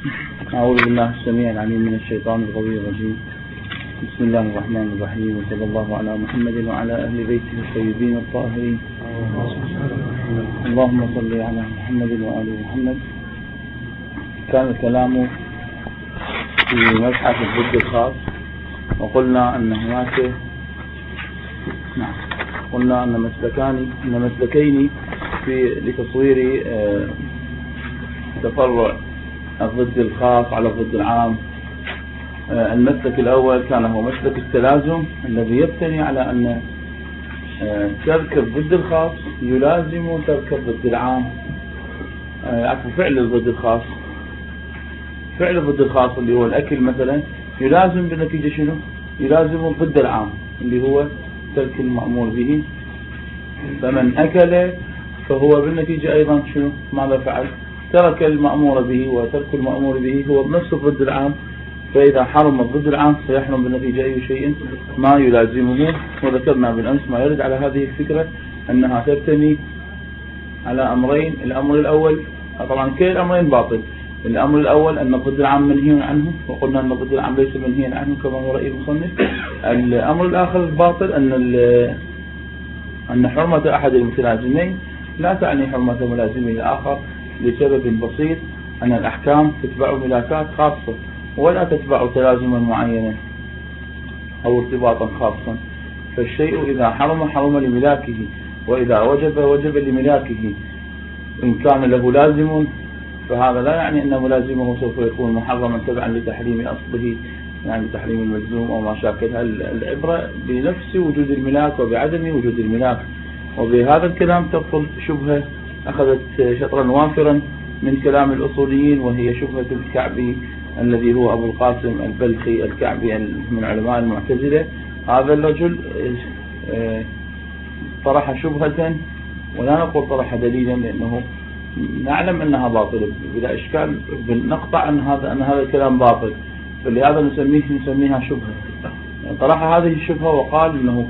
أعوذ بالله السميع العليم من الشيطان الغوي الرجيم. بسم الله الرحمن الرحيم، وصلى الله على محمد وعلى أهل بيته الطيبين الطاهرين. اللهم صل على محمد وآل محمد. كان الكلام في مبحث الضد الخاص، وقلنا أن هناك قلنا أن مسلكين لتصوير تفرع الضد الخاص على الضد العام. المسلك الأول كان هو مسلك التلازم الذي يبتني على أن ترك الضد الخاص يلازم ترك الضد العام. فعل الضد الخاص، فعل الضد الخاص اللي هو الأكل مثلا يلازم بالنتيجة شنو؟ يلازم الضد العام اللي هو ترك المأمور به. فمن أكل فهو بالنتيجة أيضا شنو؟ ماذا فعل؟ ترك المأمور به، وترك المأمور به هو بنفس الضد العام. فإذا حرم الضد العام سيحرم بالنتيجة أي شيء ما يلازمه. وذكرنا بالأمس ما يرد على هذه الفكرة أنها تبتني على أمرين. الأمر الأول طبعا كل الأمرين باطل. الأمر الأول أن الضد العام منهي عنه، وقلنا أن الضد العام ليس منهيا عنه كما هو رأي المصنف. الأمر الآخر الباطل أن حرمة أحد المتلازمين لا تعني حرمة ملازمه الآخر، لسبب بسيط، أن الأحكام تتبع ملاكات خاصة ولا تتبع تلازما معينا أو ارتباطا خاصا. فالشيء إذا حرم لملاكه، وإذا وجب لملاكه. إن كان له لازم فهذا لا يعني أن ملازمه سوف يكون محرما تبعا لتحريم أصله، يعني تحريم الملزوم أو ما شاكلها. العبرة بنفس وجود الملاك وبعدم وجود الملاك. وبهذا الكلام تبطل شبهة أخذت شطرا وافرا من كلام الأصوليين، وهي شبهة الكعبي الذي هو أبو القاسم البلخي الكعبي من علماء المعتزلة. هذا الرجل طرح شبهة، ولا نقول طرح دليلا لأنه نعلم أنها باطلة بلا إشكال، نقطع أن هذا الكلام باطل، فلهذا نسميها شبهة. يعني طرح هذه الشبهة وقال أنه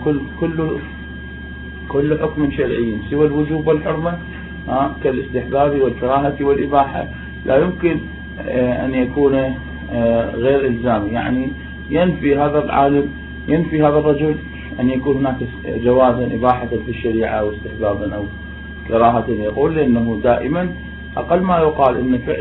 كل حكم شرعي سوى الوجوب والحرمة كالاستحباب والكراهة والإباحة لا يمكن أن يكون غير إلزامي. يعني ينفي هذا الرجل أن يكون هناك جوازا إباحة في الشريعة أو استحبابا أو كراهة. يقول لأنه دائما أقل ما يقال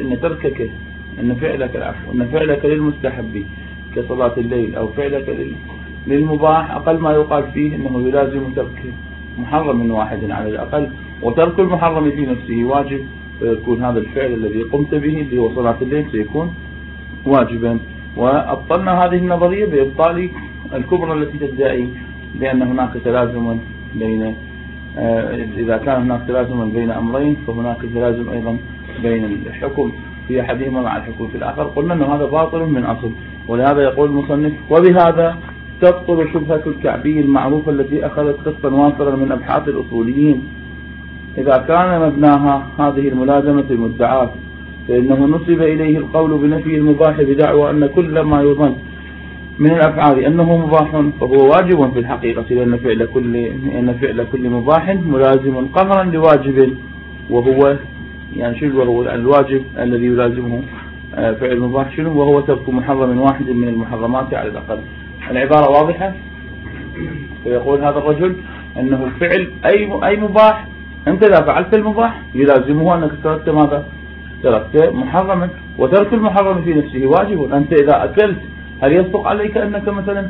أن فعلك للمستحب كصلاة الليل أو فعلك للمباح، أقل ما يقال فيه أنه يلازم ترك محرم واحد على الأقل، وترك المحرم في نفسه واجب. فيكون هذا الفعل الذي قمت به اللي هو صلاة الليل سيكون واجبا. وأبطلنا هذه النظرية بإبطال الكبرى التي تدعي لأن هناك تلازم بين إذا كان هناك تلازم بين أمرين فهناك تلازم أيضا بين الحكم في أحدهما مع الحكم في الآخر. قلنا أن هذا باطل من أصل، ولهذا يقول المصنف: وبهذا تبطل شبهة الكعبي المعروفة التي أخذت قسطا وافرا من أبحاث الأصوليين. إذا كان مبناها هذه الملازمة المدعاة فإنه نسب إليه القول بنفي المباح بدعوى أن كل ما يظن من الأفعال أنه مباح فهو واجب في الحقيقة، لأن فعل كل مباح ملازم قهرا لواجب، وهو يعني شنو هو الواجب الذي يلازمه فعل المباح شنو؟ وهو ترك محرم واحد من المحرمات على الأقل. العبارة واضحة. ويقول هذا الرجل أنه فعل أي مباح، أنت إذا فعلت المباح يلازمه أنك تركت ماذا؟ تركت محرما، وترك المحرم في نفسه واجب. أنت إذا أكلت هل يصدق عليك أنك مثلا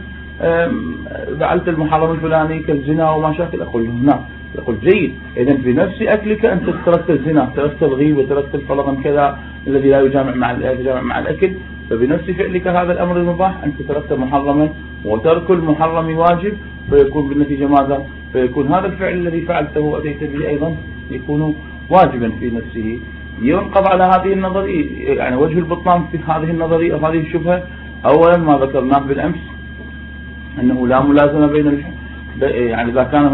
فعلت المحرم الفلاني كالزنا وما شاكل؟ أقول له نعم. يقول جيد، إذن في نفس أكلك أنت تركت الزنا، تركت الغيبة، تركت الفلغم كذا الذي لا يجامع مع الأكل. فبنفس فعلك هذا الأمر المباح أنت تركت محرما، وترك المحرم واجب، فيكون بالنتيجة ماذا؟ فيكون هذا الفعل الذي فعلته وأتيت به أيضا يكون واجبا في نفسه. ينقض على هذه النظرية، يعني وجه البطلان في هذه النظرية أو هذه الشبهة. أولا ما ذكرناه بالأمس أنه لا ملازمة بين يعني إذا كان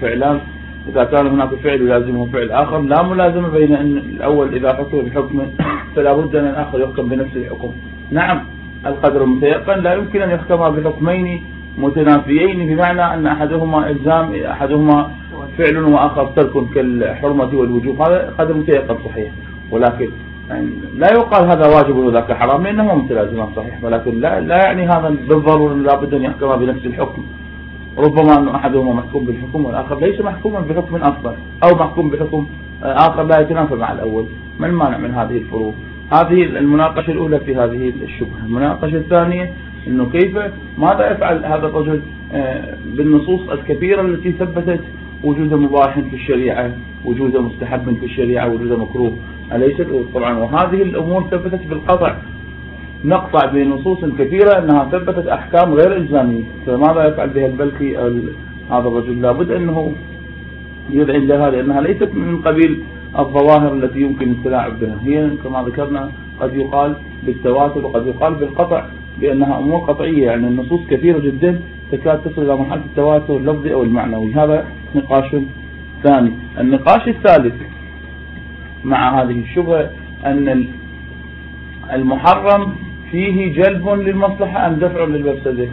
هناك فعل يلازمه فعل آخر لا ملازمة بين أن الأول إذا حكم بحكم فلا بد أن الآخر يحكم بنفس الحكم. نعم، القدر المتيقن لا يمكن أن يحكم بحكمين متنافيين، بمعنى أن أحدهما إلزام، أحدهما فعل وآخر ترك كالحرمة والوجوب. هذا قدر متيقن صحيح، ولكن يعني لا يقال هذا واجب وذاك حرام، لأنه متلازمان صحيح، ولكن لا يعني هذا بالضرورة لابد أن يحكم بنفس الحكم. ربما أن أحدهما محكوم بالحكم والآخر ليس محكوما بحكم أصلا، أو محكوم بحكم آخر لا يتنافى مع الأول. ما المانع من هذه الفروق؟ هذه المناقشة الأولى في هذه الشبهة. المناقشة الثانية أنه كيف ماذا يفعل هذا الرجل بالنصوص الكثيرة التي ثبتت وجود مباح في الشريعة، وجود مستحب في الشريعة، وجود مكروه، أليست طبعا؟ وهذه الأمور ثبتت بالقطع، نقطع بنصوص كثيرة أنها ثبتت أحكام غير إلزامية، فماذا يفعل بها البلخي أو هذا الرجل؟ لابد أنه يدعي لها، لأنها ليست من قبيل الظواهر التي يمكن التلاعب بها. هي كما ذكرنا قد يقال بالتواتر وقد يقال بالقطع، بأنها أمور قطعية، يعني النصوص كثيرة جدا تكاد تصل إلى مرحلة التواتر اللفظي أو المعنوي. هذا نقاش ثاني. النقاش الثالث مع هذه الشبهة أن المحرم فيه جلب للمصلحة أم دفع للمفسدة؟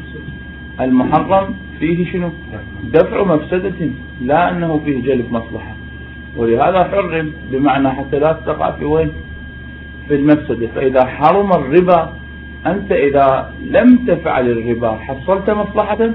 المحرم فيه شنو؟ دفع مفسدة، لا أنه فيه جلب مصلحة، ولهذا حرم بمعنى حتى لا تقع في وين؟ في المفسدة. فإذا حرم الربا، أنت إذا لم تفعل الربا حصلت مصلحة؟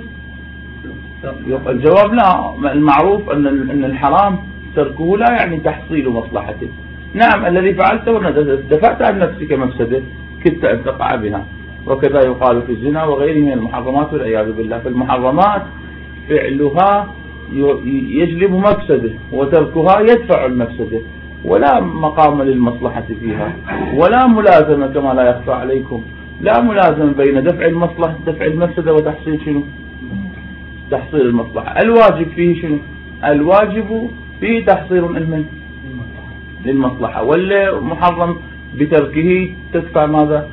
الجواب لا. المعروف أن الحرام تركه لا يعني تحصيل مصلحة. نعم الذي فعلته دفعت عن نفسك مفسدة كدت أن تقع بها، وكذا يقال في الزنا وغيره من المحرمات والعياذ بالله. فالمحرمات فعلها يجلب مفسدة وتركها يدفع المفسدة، ولا مقام للمصلحة فيها، ولا ملازمة كما لا يخفى عليكم، لا ملازمة بين دفع المصلحة دفع المفسدة وتحصيل شنو؟ تحصيل المصلحة. الواجب فيه شنو؟ الواجب فيه تحصيل للمصلحة، والمحرم بتركه تدفع ماذا؟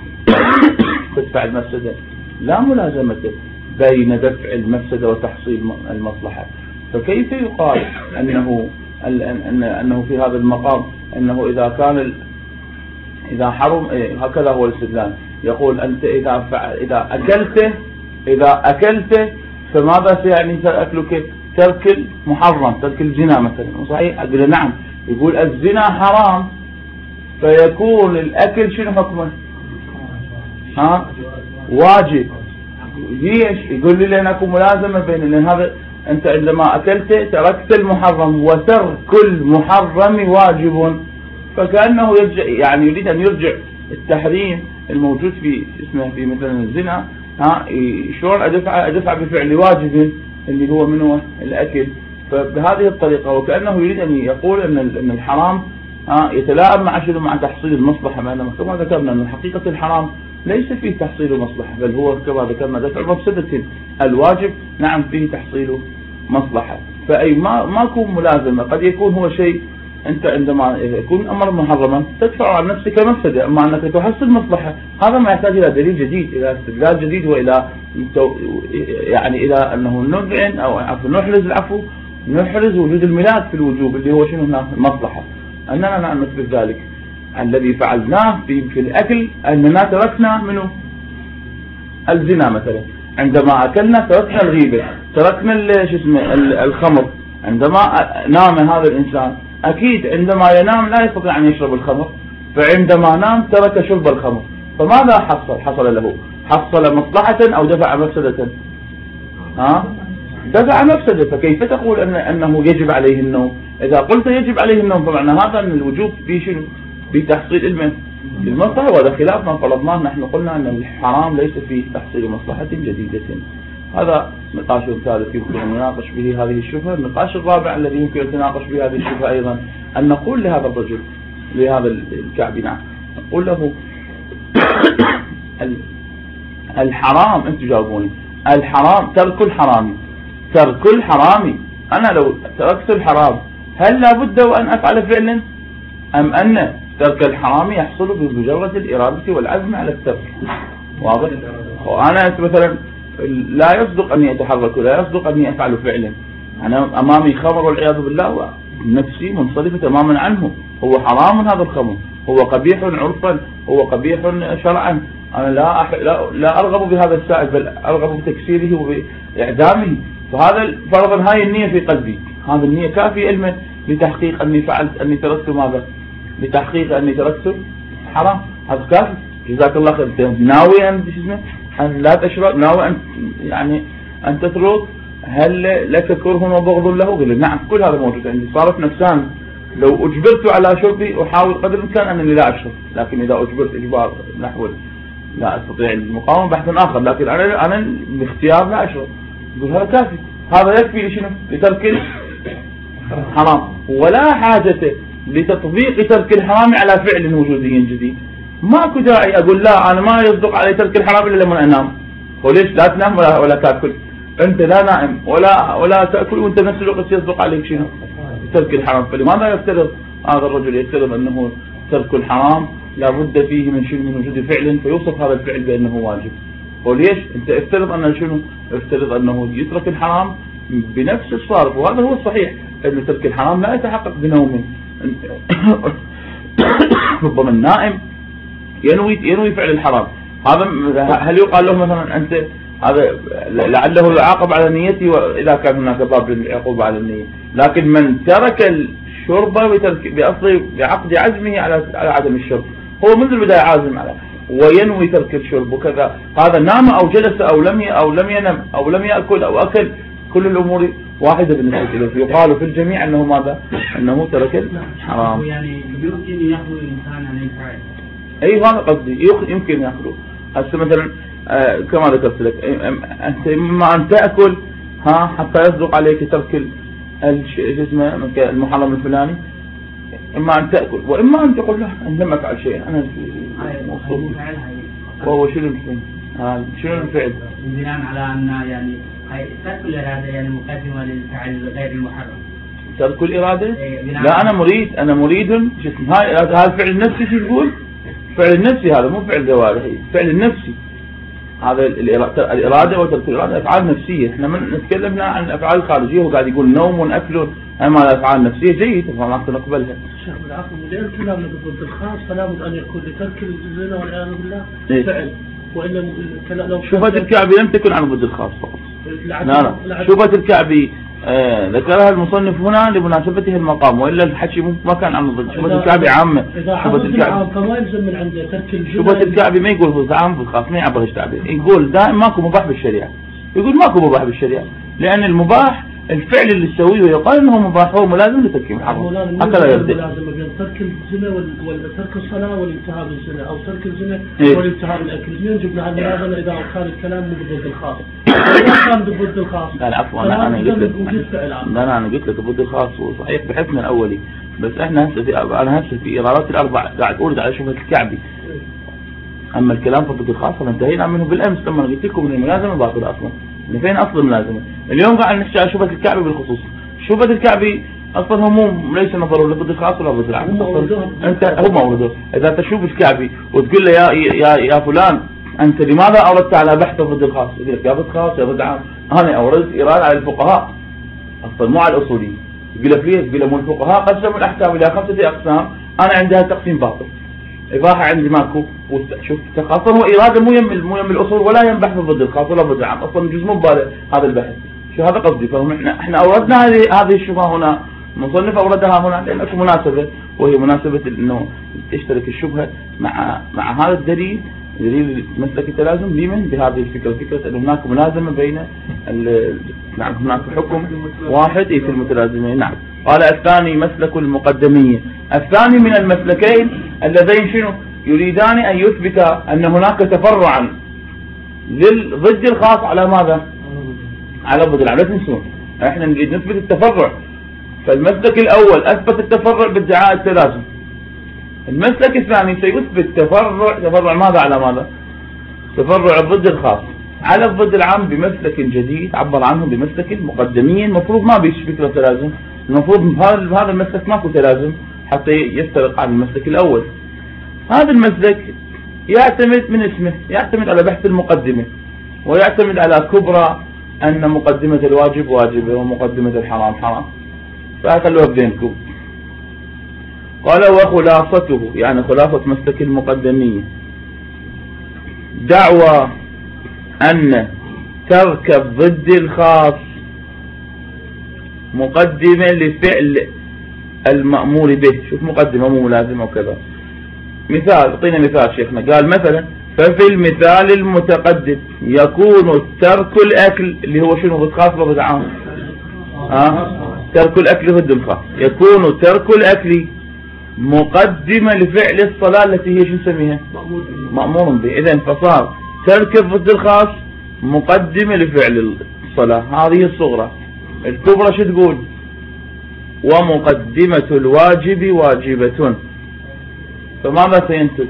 تدفع المفسدة. لا ملازمة بين دفع المفسدة وتحصيل المصلحة. فكيف يقال أنه في هذا المقام أنه إذا حرم هكذا هو الاستدلال، يقول أنت إذا أكلت فماذا سيعني أكلك؟ ترك المحرم، ترك الزنا مثلا. صحيح؟ أقول نعم. يقول الزنا حرام فيكون الأكل شنو حكمه؟ واجب. ليش؟ يقول لي لأنكم ملازمة بين هذا، أنت عندما أكلت تركت المحرم، وترك المحرم واجب، فكأنه يرجع، يعني يريد أن يرجع التحريم الموجود في مثلا الزنا، شلون أدفع بفعل واجب اللي هو منه الأكل. فبهذه الطريقة وكأنه يريد أن يقول أن الحرام يتلاعب مع تحصيل المصلحة، بينما كما ذكرنا أن حقيقة الحرام ليس فيه تحصيل مصلحة، بل هو كما ذكرنا دفع مفسدة. الواجب نعم فيه تحصيل مصلحة، فأي ما يكون ملازمة. قد يكون هو شيء أنت عندما يكون أمر محرما تدفع عن نفسك مفسدة، أما أنك تحصل مصلحة هذا ما يحتاج إلى دليل جديد، إلى استدلال جديد، وإلى يعني إلى أنه نذعن أو نحرز وجود الميلاد في الوجوب اللي هو شنو هنا المصلحة. أننا نعم نثبت ذلك. الذي فعلناه في الأكل أننا تركنا منه الزنا مثلا، عندما أكلنا تركنا الغيبة، تركنا الخمر. عندما نام هذا الإنسان أكيد عندما ينام لا يستطيع أن يشرب الخمر، فعندما نام ترك شرب الخمر، فماذا حصل له؟ حصل مصلحة أو دفع مفسدة؟ دفع مفسدة. فكيف تقول أنه يجب عليه النوم؟ إذا قلت يجب عليه النوم فمعنى هذا أن الوجوب فيه شنو؟ بتحصيل المصلحة، وهذا خلاف ما فرضناه. نحن قلنا أن الحرام ليس فيه تحصيل مصلحة جديدة. هذا نقاش ثالث يمكن أن نناقش به هذه الشبهة. النقاش الرابع الذي يمكن أن تناقش به هذه الشبهة أيضا أن نقول لهذا الرجل، لهذا الكعبي، نعم، نقول له الحرام، أنتم جاوبوني، الحرام ترك الحرام. أنا لو تركت الحرام هل لابد وأن أفعل فعلا، أم أن ترك الحرام يحصل بمجرد الإرادة والعزم على الترك؟ واضح؟ وأنا مثلا لا يصدق أني أتحرك ولا يصدق أني أفعل فعلا، أنا أمامي خمر والعياذ بالله ونفسي منصرفة تماما عنه، هو حرام هذا الخمر، هو قبيح عرفا، هو قبيح شرعا، أنا لا أرغب بهذا السائل، بل أرغب بتكسيره وبإعدامه. فهذا فرضا هاي النية في قلبي، هذا النية كافية علما لتحقيق أني فعلت، أني تركت ماذا؟ بتحقيق أني تركته حرام، هذا كافي. جزاك الله خير. ناوي أن أن لا تشرب، ناوي أن يعني أن تترك، هل لك كره وبغض له؟ قل نعم، كل هذا موجود عندي. صارت نفسان، لو أجبرت على شربي أحاول قدر الإمكان أنني لا أشرب، لكن إذا أجبرت إجبار نحو لا أستطيع المقاومة بحث آخر، لكن أنا باختيار لا أشرب، يقول هذا كافي، هذا يكفي لشنو؟ لترك الحرام، ولا حاجة لتطبيق ترك الحرام على فعل وجودي جديد. ماكو داعي أقول لا أنا ما يصدق علي ترك الحرام إلا لما أنام. وليش لا تنام ولا تأكل؟ أنت لا نائم ولا تأكل وأنت نفس الوقت يصدق عليك شنو؟ ترك الحرام. فلماذا يفترض هذا الرجل يفترض أنه ترك الحرام لا بد فيه من شنو؟ من وجود فعل، فيوصف هذا الفعل بأنه واجب. وليش؟ أنت افترض أن شنو؟ افترض أنه يترك الحرام بنفس الصارف، وهذا هو الصحيح، أن ترك الحرام لا يتحقق بنوم. ربما النائم ينوي فعل الحرام، هذا هل يقال له مثلا أنت هذا لعله يعاقب على نيته وإذا كان هناك باب للعقوبة على النية؟ لكن من ترك الشرب بأصل بعقد عزمه على عدم الشرب، هو منذ البداية عازم على وينوي ترك الشرب وكذا، هذا نام أو جلس أو لم ينم أو لم يأكل أو أكل، كل الأمور واحدة بالنسبة له، يقال في الجميع أنه ماذا؟ أنه ترك الحرام. يعني يمكن يخلو الإنسان عن الفعل. أي هذا قصدي، يمكن يخلو. هسه مثلا كما ذكرت لك، أنت إما أن تأكل حتى يصدق عليك ترك المحرم الفلاني، إما أن تأكل وإما أن تقول له أن لم أفعل شيء، أنا مبسوط. وهو شنو الفعل؟ بناء على أن يعني ترك الإرادة يعني مقدمة للفعل غير المحرم. ترك الإرادة؟ لا أنا مريد هذا الفعل النفسي. شو تقول؟ فعل النفسي هذا مو فعل جوارحي، فعل النفسي. هذا الإرادة وترك الإرادة أفعال نفسية. احنا من نتكلم عن الأفعال الخارجية، وقاعد يقول نوم وأكل، أما الأفعال النفسية جيد فما نقبلها. شيخ بالعقل لأن كلامنا ضد الخاص فلا بد أن يكون لترك الزنا والعياذ بالله فعل، وإلا لو شبهة الكعبي لم تكن عن ضد الخاص فقط. لا شبهة الكعبي ذكرها المصنف هنا لمناسبته المقام، وإلا الحكي ما كان عن ضد. شبهة الكعبي عامة. شبهة الكعبي فما يلزم من عنده ترك الزنا. شبهة الكعبي ما يقول هو عام بالخاص، ما يعبر التعبير، يقول دائما ماكو مباح بالشريعة. يقول ماكو مباح بالشريعة، لأن المباح الفعل اللي تسويه ويقال انه مباح هو ملازم لترك الحرام. هكذا يبدأ. ملازم بين ترك الزنا وترك الصلاة والانتهاء بالزنا، او ترك الزنا والانتهاء بالاكل، اثنين جبنا هالملازمة اذا كان الكلام مو ضد الخاص. اذا كان ضد الخاص. لا عفوا انا قلت لك. لا انا قلت لك ضد الخاص وصحيح بحثنا الاولي، بس احنا هسه في ايرادات الاربع قاعد اورد على شبهة الكعبي. اما الكلام ضد الخاص فانتهينا منه بالامس لما قلت لكم ان الملازمة باطلة اصلا. فين أصل الملازمة؟ اليوم قاعد نحكي على شبهة الكعبي بالخصوص. شبهة الكعبي أصلا هم ليس نظروا لضد الخاص ولا ضد العام. أنت هم أوردوه. إذا تشوف الكعبي وتقول له يا فلان أنت لماذا أوردت على بحث ضد الخاص؟ يقول لك يا ضد خاص يا ضد عام. أنا أوردت إيراد على الفقهاء أصلا مو على الأصوليين. يقول لك ليه؟ يقول لك مو الفقهاء قسموا الأحكام إلى 5 أقسام، أنا عندها تقسيم باطل. إباحة عندي ماكو. شوف أصلا هو إرادة مو يم الأصول ولا يم بحث ضد الخاص ولا ضد العام، أصلا جزء مبالغ هذا البحث. شو هذا قصدي؟ فهم احنا أوردنا هذه الشبهة هنا، مصنف أوردها هنا لأن اكو مناسبة، وهي مناسبة إنه تشترك الشبهة مع هذا الدليل، دليل مسلك التلازم لمن بهذه الفكرة، فكرة أن هناك ملازمة بين نعم هناك حكم واحد في المتلازمين. نعم. قال الثاني مسلك المقدمية. الثاني من المسلكين اللذين شنو يريدان أن يثبت أن هناك تفرعا ضد الخاص على ماذا؟ على ضد العام. لا تنسون احنا نريد نثبت التفرع. فالمسلك الأول أثبت التفرع بادعاء التلازم. المسلك الثاني سيثبت تفرع ماذا على ماذا؟ تفرع ضد الخاص على الضد العام بمسلك جديد عبر عنه بمسلك المقدمية. المفروض ما بيش فكرة تلازم، المفروض بهذا المسلك ماكو تلازم حتى يفترق عن المسلك الأول. هذا المسلك يعتمد من اسمه، يعتمد على بحث المقدمة، ويعتمد على كبرى أن مقدمة الواجب واجبة ومقدمة الحرام حرام. فأخلوها بينكم. قال وخلاصته يعني خلاصة مسلك المقدمية دعوى أن ترك ضد الخاص مقدمة لفعل المأمور به. شوف مقدمة مو ملازمة وكذا. مثال، اعطينا مثال شيخنا. قال مثلا ففي المثال المتقدم يكون ترك الأكل اللي هو شنو ضد خاص وضد عام. ترك الأكل ضد الخاص. يكون ترك الأكل مقدمة لفعل الصلاة التي هي شو نسميها مأمور به. إذن فصار ترك ضد الخاص مقدمة لفعل الصلاة. هذه الصغرى. الكبرى شو تقول؟ ومقدمة الواجب واجبة. فماذا سينتج؟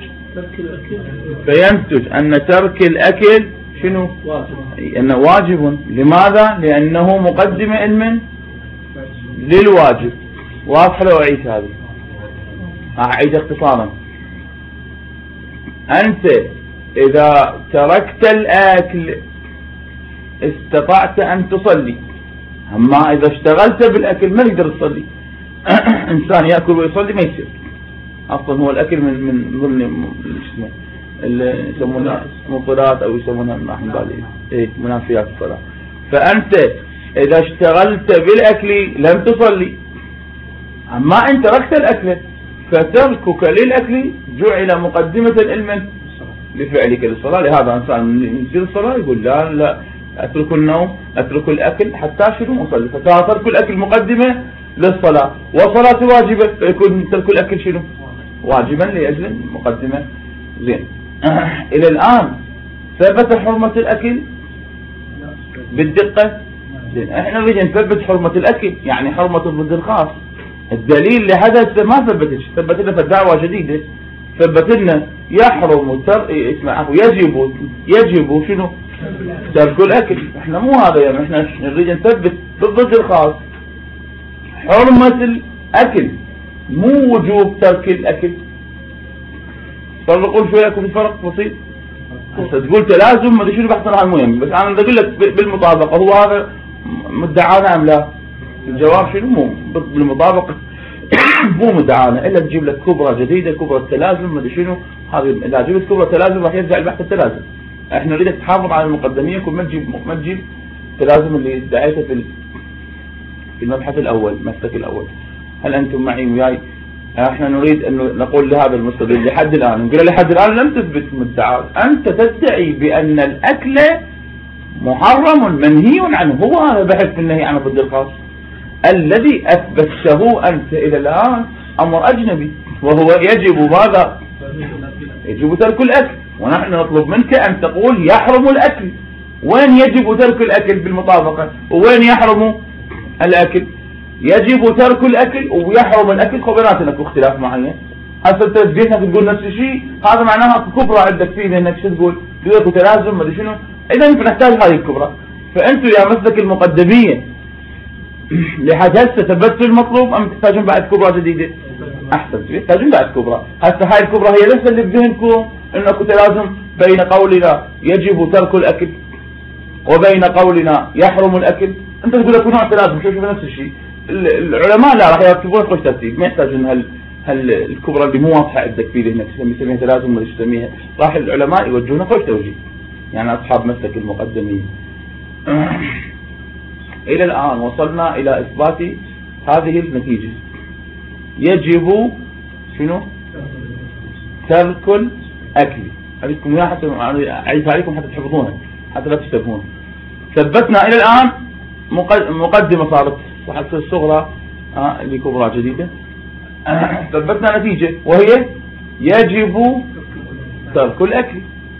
فينتج أن ترك الأكل شنو؟ أنه واجب. لماذا؟ لأنه مقدمة من للواجب. واضح لو أعيد هذه؟ أعيد اختصارا. أنت إذا تركت الأكل استطعت أن تصلي، أما إذا اشتغلت بالأكل ما يقدر يصلي. إنسان يأكل ويصلي ما يصير. أصلا هو الأكل من ضمن اللي يسمونها مفطرات أو يسمونها منافيات الصلاة. فأنت إذا اشتغلت بالأكل لم تصلي، أما أنت تركت الأكل فتركك للأكل جعل مقدمة علما لفعلك للصلاة. لهذا إنسان يصير الصلاة يقول لا أترك النوم أترك الأكل حتى شنو أصلي. فترك الأكل مقدمة للصلاة، وصلاة واجبة فيكون ترك الأكل شنو واجبا لأجل مقدمة. زين. إلى الآن ثبت حرمة الأكل بالدقة. زين. احنا نريد نثبت حرمة الأكل، يعني حرمة ضد الخاص. الدليل لحدث ما ثبتش، ثبت لنا دعوة جديدة. ثبت لنا يحرم يجب شنو ترك الأكل. احنا مو هذا يعني، احنا نريد نثبت ضد الخاص حرمة الأكل مو وجوب ترك الأكل. فرقوا شوية في فرق بسيط. تقول تلازم ما ادري شنو بحثنا عن المهم، بس انا بدي اقول لك بالمطابقة هو هذا مدعانا ام لا؟ الجواب شنو؟ مو بالمطابقة مو مدعانا الا تجيب لك كبرى جديدة، كبرى التلازم ما ادري شنو. هذه اذا جبت كبرى التلازم راح يرجع البحث التلازم. احنا نريدك تحافظ على المقدمية، كل ما تجيب التلازم اللي ادعيته في المبحث الأول، المسلك الأول. هل أنتم معي وياي؟ احنا نريد أن نقول لهذا المستدل لحد الآن، نقول لحد الآن لم تثبت مدعاك. أنت تدعي بأن الأكل محرم منهي عنه. هو هذا بحث في النهي عن ضد الخاص. الذي أثبته أنت إلى الآن أمر أجنبي، وهو يجب ماذا؟ يجب ترك الأكل. ونحن نطلب منك أن تقول يحرم الأكل. وين يجب ترك الأكل بالمطابقة؟ وين يحرم الأكل؟ يجب ترك الأكل ويحرم الأكل. خبراتنا في اختلاف معين. هسه انت جيتنا تقول نفس الشيء، هذا معناها كبرى عندك فيه انك شو تقول؟ تقول تلازم ما ادري شنو. اذا فنحتاج هذه الكبرى. فانتم يا مسلك المقدمية لحد هسه ثبتوا المطلوب ام تحتاجون بعد كبرى جديدة؟ احسن، تحتاجون بعد كبرى. هسه هاي الكبرى هي نفس اللي بذهنكم انه تلازم بين قولنا يجب ترك الأكل وبين قولنا يحرم الأكل. انت تقول لك نوع تلازم. شوف نفس الشيء. العلماء لا راح يكتبون خوش ترتيب، ما يحتاجون هل الكبرى اللي مو واضحه عندك في ذهنك تسميها تلازم ولا تسميها. راح العلماء يوجهونها خوش توجيه، يعني اصحاب مسلك المقدمين. الى الان وصلنا الى اثبات هذه النتيجه. يجب شنو؟ ترك الاكل. عليكم وياها حتى اعيدها عليكم حتى تحفظونها حتى لا تشتبهون. ثبتنا الى الان مقدمه صارت وحتى الصغرى اللي كبرى جديدة. ثبتنا نتيجة وهي يجب ترك الأكل.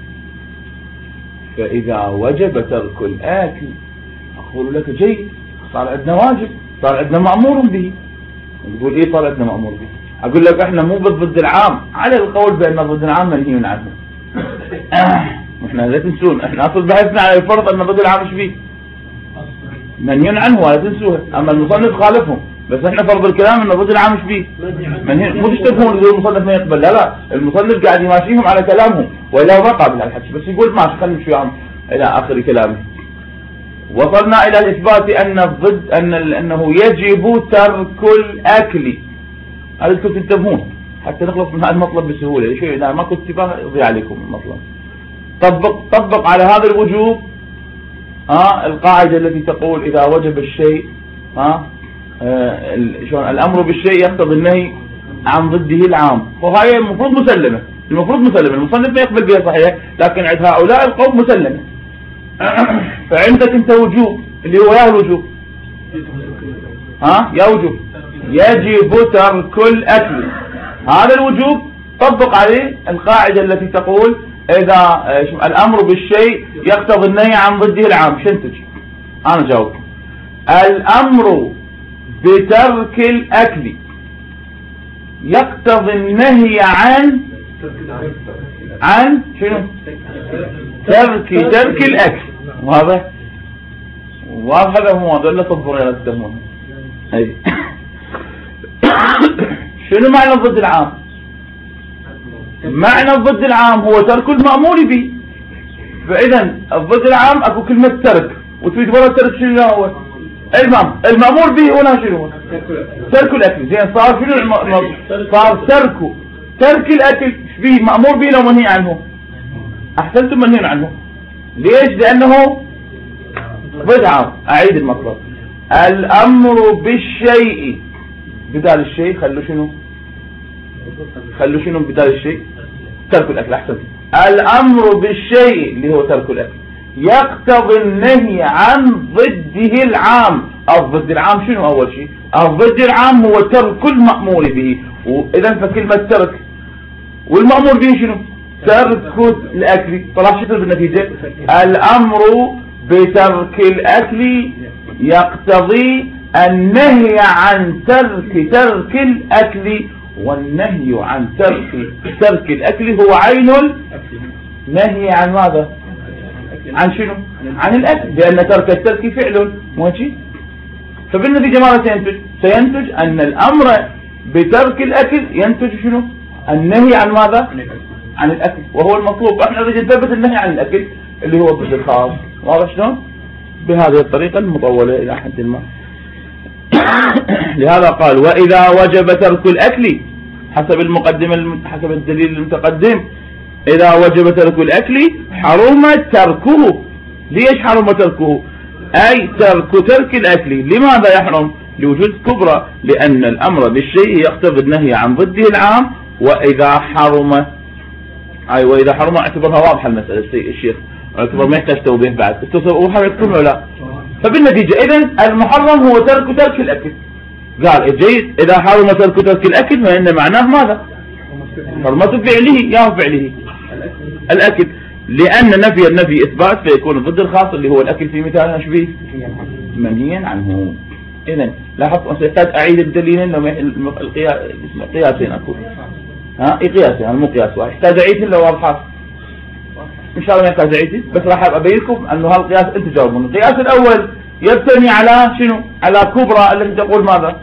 فإذا وجب ترك الأكل أقول لك جيد، صار عندنا واجب، صار عندنا مأمور به. تقول إيه صار عندنا مأمور به؟ أقول لك إحنا مو ضد العام، على القول بأن ضد العام منهي عنه. إحنا لا تنسون، إحنا أصل بحثنا على الفرض أن ضد العام إيش فيه؟ منهي عنه ولا تنسوها. اما المصنف خالفهم، بس احنا فرض الكلام انه ضد العام ايش فيه؟ منهي. مو تشتبهون يقول المصنف ما يقبل، لا المصنف قاعد يماشيهم على كلامهم والا هو ما قابل الحكي، بس يقول ماشي خلينا نمشي وياهم الى اخر كلامه. وصلنا الى الاثبات ان الضد انه يجب ترك الاكل. اريدكم تنتبهون حتى نخلص من هذا المطلب بسهوله. شو اذا ماكو انتباه يضيع عليكم المطلب. طبق على هذا الوجوب القاعدة التي تقول إذا وجب الشيء شلون الأمر بالشيء يقتضي النهي عن ضده العام، وهي المفروض مسلمة، المصنف ما يقبل بها صحيح، لكن عند هؤلاء القوم مسلمة. فعندك انت وجوب اللي هو يا الوجوب يا وجوب يجب ترك الأكل، هذا الوجوب طبق عليه القاعدة التي تقول إذا الأمر بالشيء يقتضي النهي عن ضده العام. شنتج أنا جاوب الأمر بترك الأكل يقتضي النهي عن شنو؟ ترك الأكل. واضح هذا مو واضح ولا صبر يا تسمونه. شنو معنى الضد العام؟ معنى الضد العام هو ترك المأمور به. فإذا الضد العام اكو كلمة ترك، وتريد ورا الترك شنو هو؟ المأمور به هنا شنو؟ ترك الأكل. زين صار شنو صار ترك الأكل به مأمور به لو منهي عنه؟ أحسنتم منهي عنه. ليش؟ لأنه ضد عام. أعيد المطلب، الأمر بالشيء بدال الشيء خلوا شنو بدال الشيء؟ ترك الأكل. أحسنت. الأمر بالشيء اللي هو ترك الأكل يقتضي النهي عن ضده العام. الضد العام شنو؟ أول شيء الضد العام هو ترك المأمور به، وإذا فكلمة ترك والمأمور به شنو؟ ترك الأكل. طلع شو بالنتيجة؟ الأمر بترك الأكل يقتضي النهي عن ترك الأكل، والنهي عن ترك الأكل هو عين النهي عن ماذا؟ عن شنو؟ عن الأكل، لأن ترك الترك فعل موجه. فبالنتيجة ماذا سينتج أن الأمر بترك الأكل ينتج شنو؟ النهي عن ماذا؟ عن الأكل، وهو المطلوب. احنا نريد نثبت النهي عن الأكل اللي هو الضد الخاص. واضح شلون؟ بهذه الطريقة المطولة إلى حد ما. لهذا قال وإذا وجب ترك الأكل حسب الدليل المتقدم، إذا وجب ترك الأكل حرم تركه. ليش حرم تركه؟ أي ترك الأكل. لماذا يحرم؟ لوجود كبرى، لأن الأمر بالشيء يقتضي النهي عن ضده العام. وإذا حرم اعتبرها واضحة المسألة الشيخ، اعتبر ما يحتاج توضيح بعد، وحرمتكم ولا لا. فبالنتيجة إذن المحرم هو ترك الأكل. قال جيد إذا حرم ترك الأكل فإن معناه ماذا؟ حرمة فعله يا فعله الأكل، لأن النفي إثبات، فيكون ضد الخاص اللي هو الأكل في مثال أشبيه منهيا عنه. إذن لاحظت سيحتاج أعيد الدليلين لو قياسين أقول قياسين مو قياس واحد، يحتاج أعيد لو واضحات إن شاء الله ما يحتاج أعيد، بس راح أبين لكم أنه هالقياس أنت جاوبون. القياس الأول يبتني على شنو؟ على كبرى التي تقول ماذا؟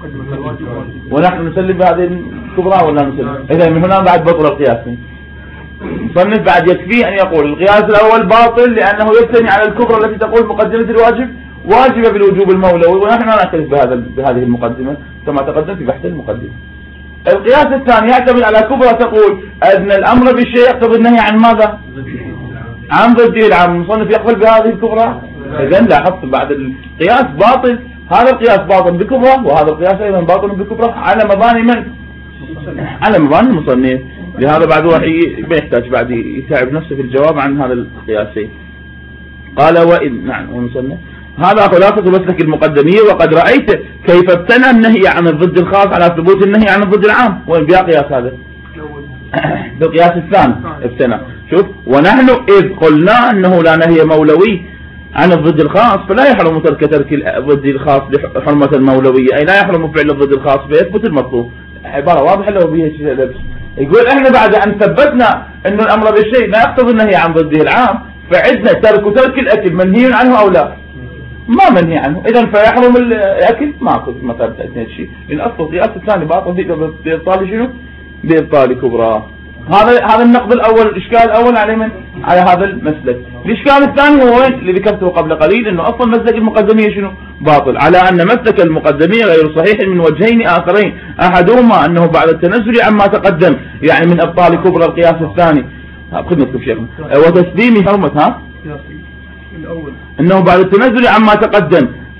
ونحن نسلم بهذه الكبرى ولا نسلم؟ إذا من هنا بعد بطل القياس. مصنف بعد يكفي أن يقول القياس الأول باطل لأنه يبتني على الكبرى التي تقول مقدمة الواجب واجبة بالوجوب المولوي، ونحن لا نعترف بهذه المقدمة كما تقدم في بحث المقدمة. القياس الثاني يعتمد على كبرى تقول أن الأمر بالشيء يقتضي النهي عن ماذا؟ عن ضده العام. المصنف يقبل بهذه الكبرى. إذن لاحظت بعد القياس باطل، هذا القياس باطل بكبرى وهذا القياس أيضا باطل بكبرى على مباني من؟ على مباني المصنف. لهذا بعد واحد ما يحتاج بعد يتعب نفسه في الجواب عن هذا القياسين. قال وإن نعم المصنف هذا خلاصة مسلك المقدمية، وقد رأيت كيف ابتنى النهي عن الضد الخاص على ثبوت النهي عن الضد العام. وين بيا قياس هذا؟ بالقياس الثاني ابتنى. شوف ونحن إذ قلنا أنه لا نهي مولوي عن الضد الخاص فلا يحرم ترك الضد الخاص لحرمة المولوية، أي لا يحرم فعل الضد الخاص فيثبت المطلوب. عبارة واضحة لو بيها شيء لبس. يقول احنا بعد أن ثبتنا أنه الأمر بالشيء لا يقتضي النهي عن ضده العام، فعدنا ترك الأكل منهي عنه أو لا؟ ما منهي عنه. إذا فيحرم الأكل ما ثبت اثنين شيء، لأن أصل القياس الثاني باطل بإبطال شنو؟ بإبطال كبرى. هذا النقد الأول، الإشكال الأول على من؟ على هذا المسلك. الإشكال الثاني هو وين؟ اللي ذكرته قبل قليل، إنه أصلا مسلك المقدمية شنو؟ باطل، على أن مسلك المقدمية غير صحيح من وجهين آخرين، أحدهما أنه بعد التنزل عما تقدم، يعني من أبطال كبرى القياس الثاني. خدمتكم شيخنا. وتسليم حرمة الأول أنه بعد التنزل عما تقدم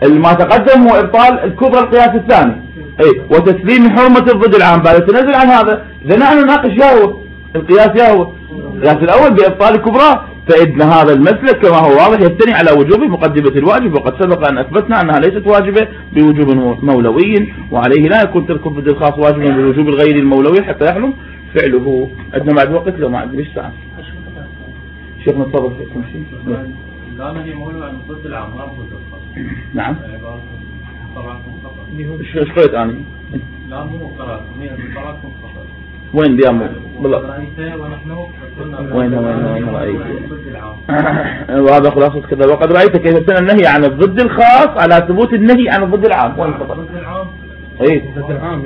ما تقدم هو ابطال الكبرى القياس الثاني، اي وتسليم حرمة الضد العام بعد التنازل عن هذا. اذا نحن نناقش ياهو القياس ياهو القياس الاول بابطال الكبرى، فإن هذا المسلك كما هو واضح يستني على وجوب مقدمة الواجب، وقد سبق أن أثبتنا أنها ليست واجبة بوجوب مولوي، وعليه لا يكون ترك الضد الخاص واجبا بوجوب الغير المولوي حتى يحرم فعله. عندنا بعد وقت لو ما عندنا ليش ساعة شيخنا تفضل فيكم شيء. لا نهي مولوي عن الضد العام لا الضد الخاص. نعم طبعا ايش قلت أنا؟ لا مو قرأت هي طبعا خطأ. وين ديامو بالله؟ وين رأيت؟ وهذا خلاصة كذا. وقد رأيت كيف استنى النهي عن الضد الخاص على ثبوت النهي عن الضد العام. وين خطأ؟ الضد العام. اي الضد العام.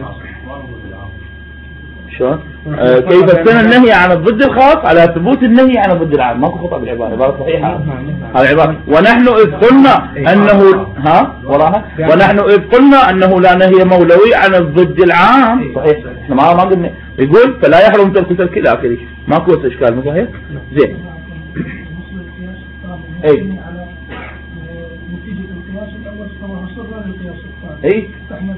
شلون؟ كيف استنى النهي عن الضد الخاص على ثبوت النهي عن الضد العام. ماكو خطأ بالعبارة، عبارة صحيحة. هذه عبارة. ونحن إذ قلنا أنه وراها ونحن إذ قلنا أنه لا نهي مولوي عن الضد العام. صحيح. احنا ما قلنا. يقول فلا يحرم ترك إلى آخره. ماكو إشكال. مو صحيح؟ زين. اي اي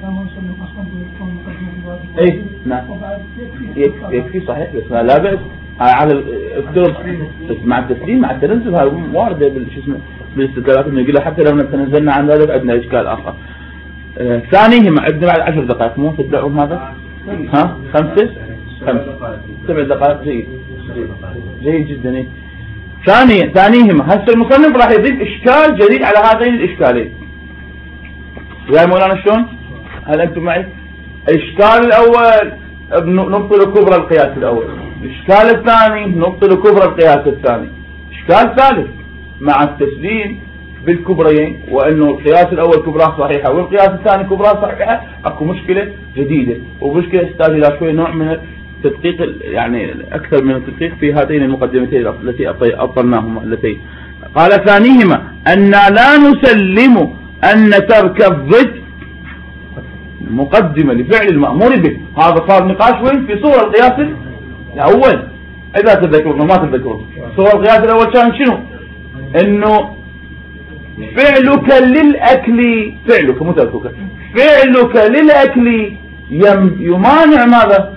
اي نعم يكفي صحيح، بس لا بأس على افترض مع التسليم مع التنزل. هذا وارده شو اسمه بالاستدلالات انه يقول حتى لو تنزلنا عن ذلك عندنا اشكال اخر. ثانيهما عندنا بعد 10 دقائق مو تبدأون هذا؟ 5 7 دقائق. جيد جدا. ثانيهما هسه المصنف راح يضيف اشكال جديد على هذين الاشكالين. يا مولانا شلون؟ هل انتم معي؟ الاشكال الاول نبطل كبرى القياس الاول، الاشكال الثاني نبطل كبرى القياس الثاني، اشكال ثالث مع التسليم بالكبريين وانه القياس الاول كبراه صحيحه والقياس الثاني كبراه صحيحه، اكو مشكله جديده ومشكله تحتاج الى شويه نوع من التدقيق، يعني اكثر من التدقيق في هاتين المقدمتين التي ابطلناهما اللتين. قال ثانيهما ان لا نسلم أن ترك الضد مقدمة لفعل المأمور به. هذا صار نقاش وين؟ في صورة القياس الأول. إذا تذكرون ما تذكرون صورة القياس الأول كان شنو؟ إنه فعلك للأكل، فعلك مو تركك، فعلك للأكل يمانع ماذا؟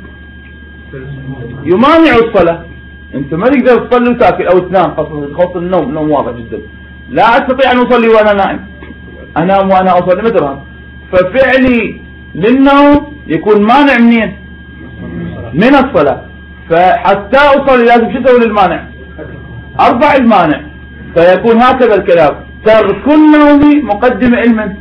يمانع الصلاة. أنت ما تقدر تصلي وتاكل أو تنام، خاصة النوم، نوم واضح جدا. لا أستطيع أن أصلي وأنا نائم، أنام وأنا أصلي مثلا. ففعلي للنوم يكون مانع منين؟ من الصلاة. فحتى أصلي لازم شو أسوي للمانع؟ أرفع المانع. فيكون هكذا الكلام: ترك النوم مقدمة علما،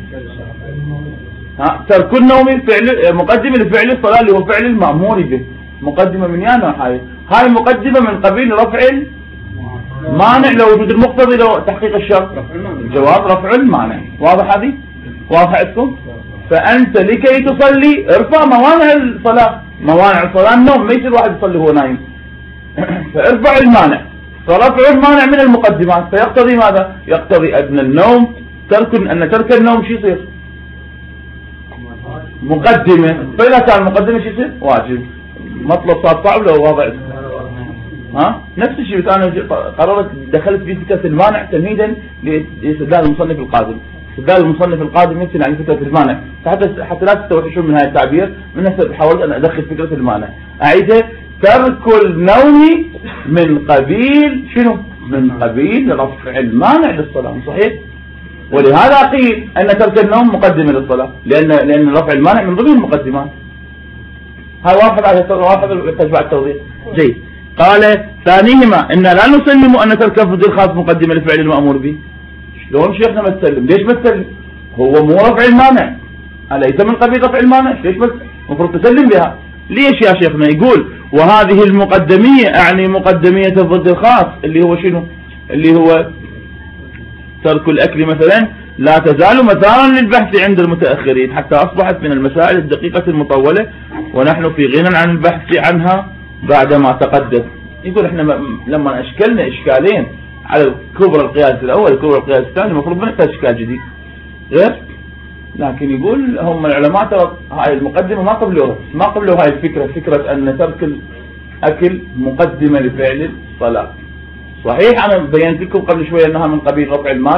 ترك النوم فعل مقدمة لفعل الصلاة اللي هو فعل المأمور به. مقدمة من يانا هاي مقدمة من قبيل رفع المانع لوجود المقتضي لو تحقيق الشرط. الجواب رفع المانع. واضح هذه؟ واضح عندكم؟ فأنت لكي تصلي ارفع موانع الصلاة. موانع الصلاة النوم، ما يصير واحد يصلي وهو نايم. فارفع المانع. فرفع المانع من المقدمات، فيقتضي ماذا؟ يقتضي أن النوم أن ترك النوم شو يصير؟ مقدمة. فإذا كان مقدمة شو يصير؟ واجب. مطلب صار صعب لو واضع. نفس الشيء. أنا قررت دخلت في فكرة المانع تمهيدا لاستدلال المصنف القادم. استدلال المصنف القادم يمكن عن فكرة المانع، حتى لا تستوحشون من هذا التعبير. من هسه حاولت أن أدخل فكرة المانع. أعيدها: ترك النوم من قبيل شنو؟ من قبيل رفع المانع للصلاة. صحيح؟ ولهذا قيل أن ترك النوم مقدمة للصلاة، لأن رفع المانع من ضمن المقدمات. هاي واضح يحتاج بعد توضيح. جيد. قال ثانيهما إن لا نسلم أن ترك الضد الخاص مقدمة لفعل المأمور به. شلون شيخنا ما تسلم؟ ليش ما تسلم؟ هو مو رفع المانع، أليس من قبيل رفع المانع؟ ليش المفروض تسلم بها؟ ليش يا شيخنا؟ يقول: وهذه المقدمية أعني مقدمية الضد الخاص اللي هو شنو؟ اللي هو ترك الأكل مثلا، لا تزال مثارا للبحث عند المتأخرين حتى أصبحت من المسائل الدقيقة المطولة، ونحن في غنى عن البحث عنها بعدما تقدم. يقول احنا لما اشكلنا اشكالين على الكبرى القياس الاول والكبرى القياس الثاني المفروض ما نحتاج اشكال جديد غير، لكن يقول هم العلماء ترى هاي المقدمة ما قبلوها هاي الفكرة، فكرة ان ترك الاكل مقدمة لفعل الصلاة. صحيح انا بينت لكم قبل شوية انها من قبيل رفع المانع،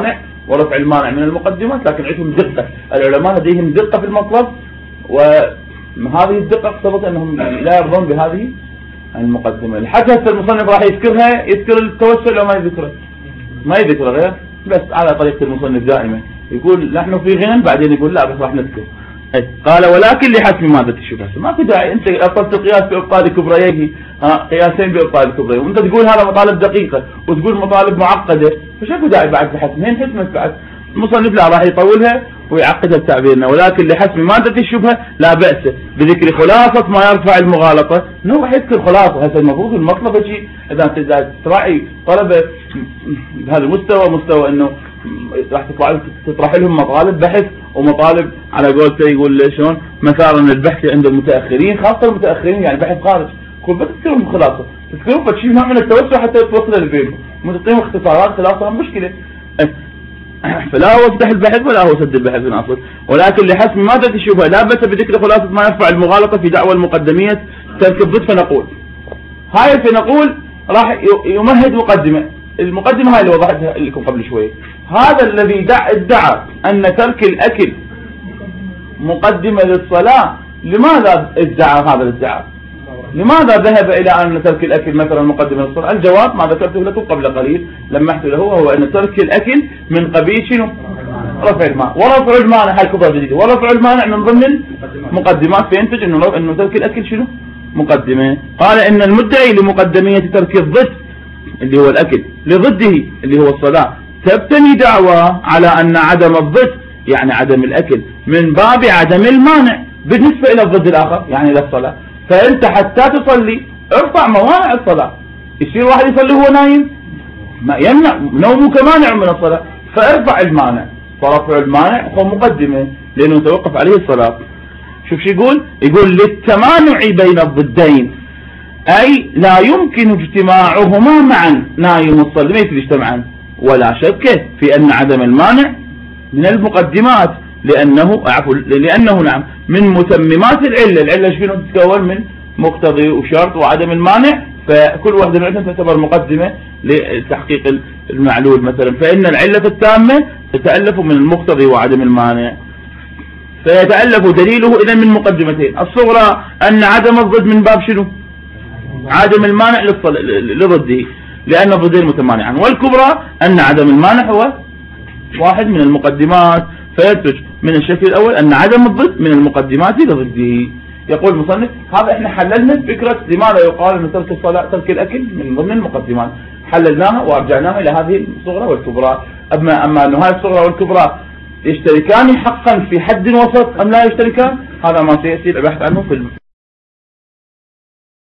ورفع المانع من المقدمات، لكن عندهم دقة، العلماء لديهم دقة في المطلب، وهذه الدقة اقتضت أنهم لا يرضون بهذه المقدمة. حتى المصنف راح يذكرها، يذكر التوسل أو ما يذكره؟ ما يذكره غير بس على طريقة المصنف دائما، يقول نحن في غنى، بعدين يقول لا بس راح نذكر. قال ولكن لحسم مادة الشبهة، ما في داعي أنت أصلت القياس بإبطال كبريه، قياسين بإبطال كبريه، وأنت تقول هذا مطالب دقيقة وتقول مطالب معقدة، فشكو داعي بعد بحسمين حسمت بعد. المصنف لا راح يطولها ويعقدها بتعبيرنا. ولكن لحسم مادة الشبهة لا بأس بذكر خلاصة ما يرفع المغالطة، انه راح يذكر خلاصة. هذا المفروض المطلب شيء اذا تراعي طلبة بهذا المستوى، مستوى انه راح تطرح لهم مطالب بحث ومطالب على قولته يقول شلون مثارا البحث عند المتأخرين، خاصة المتأخرين يعني بحث خارج، كل بس تذكرهم خلاصة، تذكرهم فشيء نوع من التوسع حتى توصل لبينهم، وتعطيهم اختصارات خلاصة مشكلة. فلا هو سدح البحث ولا هو سد البحث من أصل. ولكن لحسم مادة الشبهة لا بأس بذكر خلاصة ما يرفع المغالطة في دعوى المقدمية ترك الضد. فنقول راح يمهد مقدمة، المقدمة هاي اللي وضحتها لكم قبل شوية. هذا الذي ادعى أن ترك الأكل مقدمة للصلاة، لماذا ادعى هذا الادعاء؟ لماذا ذهب إلى أن ترك الأكل مثلا مقدمة للصلاة؟ الجواب ما ذكرته لكم قبل قليل لمحت له، هو أن ترك الأكل من قبيل شنو؟ رفع المانع، ورفع المانع هاي كبرى جديدة، ورفع المانع من ضمن المقدمات، فينتج أنه ترك الأكل شنو؟ مقدمة. قال إن المدعي لمقدمية ترك الضد اللي هو الأكل لضده اللي هو الصلاة تبتني دعوى على أن عدم الضد يعني عدم الأكل من باب عدم المانع بالنسبة إلى الضد الآخر يعني إلى الصلاة. فأنت حتى تصلي ارفع موانع الصلاة. يصير واحد يصلي وهو نايم، ما يمنع نومك مانع من الصلاة، فارفع المانع، فرفع المانع هو مقدمة لأنه توقف عليه الصلاة. شوف شو يقول للتمانع بين الضدين، أي لا يمكن اجتماعهما معا، نايم والصلي ما يصير يجتمعان، ولا شك في أن عدم المانع من المقدمات لأنه نعم من متممات العلة شنو تتكون من مقتضي وشرط وعدم المانع، فكل واحدة منهم تعتبر مقدمة لتحقيق المعلول مثلا. فإن العلة التامة تتألف من المقتضي وعدم المانع، فيتألف دليله إذن من مقدمتين. الصغرى أن عدم الضد من باب شنو؟ عدم المانع لضده لأن الضدين متمانعان، والكبرى أن عدم المانع هو واحد من المقدمات، فينتج من الشكل الأول أن عدم الضد من المقدمات لضده. يقول المصنف هذا احنا حللنا فكرة لماذا يقال أن ترك الصلاة ترك الأكل من ضمن المقدمات، حللناها وأرجعناها إلى هذه الصغرى والكبرى. أما أن هذه الصغرى والكبرى يشتركان حقا في حد وسط أم لا يشتركان، هذا ما سيأتي البحث عنه في